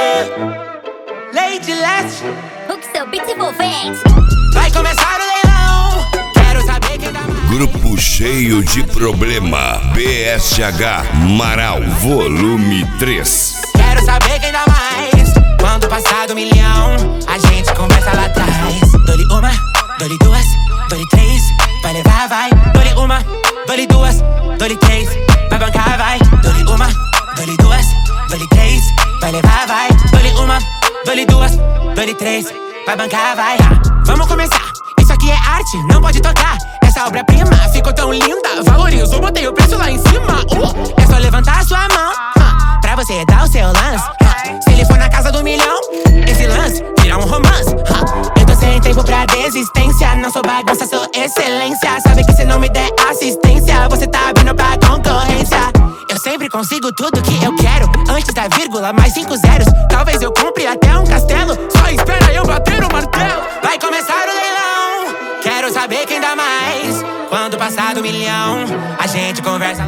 Lady Leste, o que seu beat envolvente. vai começar o leilão. Quero saber quem dá mais. Grupo cheio de problema. BSH Marau, volume 3. Quero saber quem dá mais. Quando passar do milhão, a gente conversa lá atrás. Dou-lhe uma, dou-lhe duas, dou-lhe três, vai levar, vai. Dou-lhe uma, dou-lhe duas, dou-lhe três, vai bancar, vai. Dou-lhe uma, dou-lhe duas, dou-lhe três, vai levar, vai. Dou-lhe uma, dou-lhe duas, dou-lhe três, vai bancar, vai. Vamos começar, isso aqui é arte, não pode tocar. Essa obra-prima ficou tão linda, valorizo, botei o preço lá em cima. É só levantar a sua mão, pra você dar o seu lance. Se ele for na casa do milhão, esse lance vira um romance. Eu tô sem tempo pra desistência, não sou bagunça, sou excelência. Sabe que se não me der assistência, você tá abrindo pra concorrência. Eu sempre consigo tudo que eu quero, antes da vírgula, mais 5 zeros. Talvez eu compre até um castelo, só espera eu bater o martelo. Vai começar o leilão, quero saber quem dá mais. Quando passar do milhão, a gente conversa.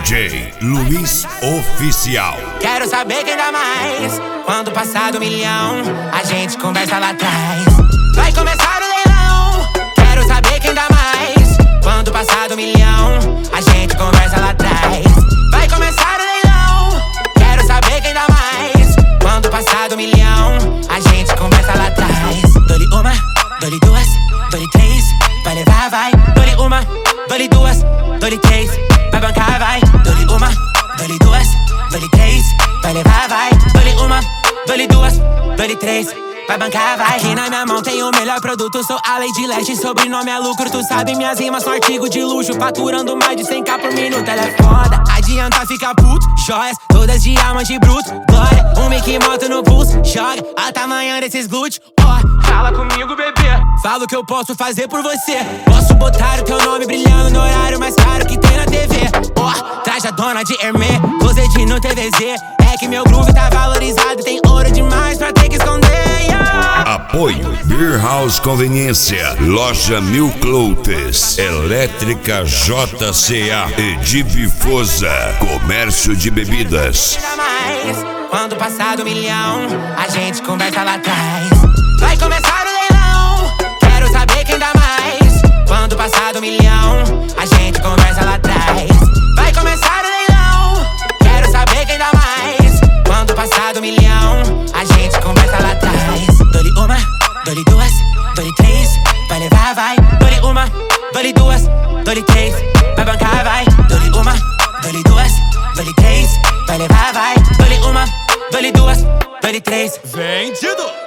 DJ Luiz Oficial. Quero saber quem dá mais. Quando passar do milhão, a gente conversa lá atrás. Vai começar o leilão, quero saber quem dá mais. Quando passar do milhão, a gente conversa lá atrás. Vai começar o leilão, quero saber quem dá mais. Quando passar do milhão, a gente conversa lá atrás. Dou-lhe uma, dou-lhe duas, dou-lhe três, vai levar, vai. Dou-lhe uma, dou-lhe duas, dou-lhe três, vai bancar, vai. Dou-lhe uma, dou-lhe duas, dou-lhe três, vai levar, vai. Dou-lhe uma, dou-lhe duas, dou-lhe três, vai bancar, vai. Aqui na minha mão tem o melhor produto, sou a Lady Leste, sobrenome é lucro. Tu sabe, minhas rimas são artigo de luxo, faturando mais de 100k por minuto. Ela é foda, adianta ficar puto. Joias, todas diamante bruto. Glória, um Mickey moto no pulso. Joga, a tamanho desses glúteos. Fala comigo, bebê, fala o que eu posso fazer por você. Posso botar o teu nome brilhando no horário mais caro que tem na TV. Traje a dona de Hermès, closet no TVZ. É que meu groove tá valorizado, tem ouro demais pra ter que esconder, yeah. Apoio Beer House Conveniência, Loja Mil Cloutes, Elétrica JCA, Edip Foza, Comércio de Bebidas. Quando passar do milhão, a gente conversa lá atrás. Vai começar o leilão, quero saber quem dá mais. Quando passar do milhão, a gente conversa lá atrás. Vai começar o leilão, quero saber quem dá mais. Quando passar do milhão, a gente conversa lá atrás. Dou-lhe uma, dou-lhe duas, dou-lhe três, vai levar, vai. Dou-lhe uma, dou-lhe duas, dou-lhe três, vai bancar, vai. Dou-lhe uma, dou-lhe duas, dou-lhe três, vai levar, vai. Dou-lhe uma, dou-lhe duas, dou-lhe três. Vendido!